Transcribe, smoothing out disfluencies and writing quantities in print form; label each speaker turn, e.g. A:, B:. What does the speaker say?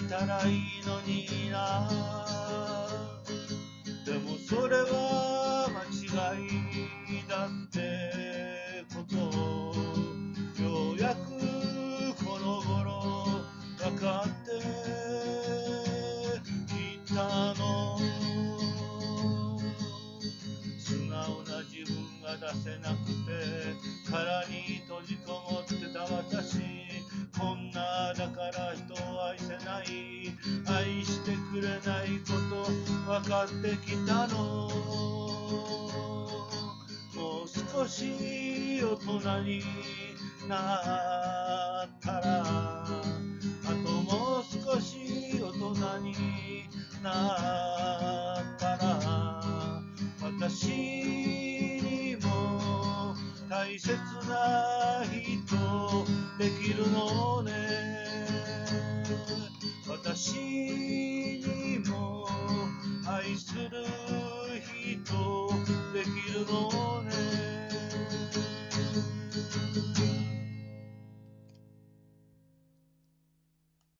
A: たらいいのにな。でもそれは間違いだってことをようやくこの頃分かってきたの。素直な自分が出せなくて殻に閉じこもってた私、こんなだから人を愛せない、愛してくれないこと分かってきたの。もう少し大人になったら、あともう少し大人になったら、私にも大切な人できるのね。私にも愛する